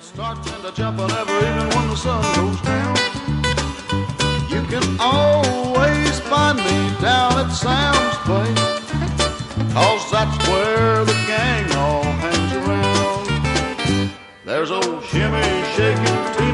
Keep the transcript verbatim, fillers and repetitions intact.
starts into jumping every evening when the sun goes down. You can always find me down at Sam's place, 'cause that's where the gang all hangs around. There's old Shimmy shaking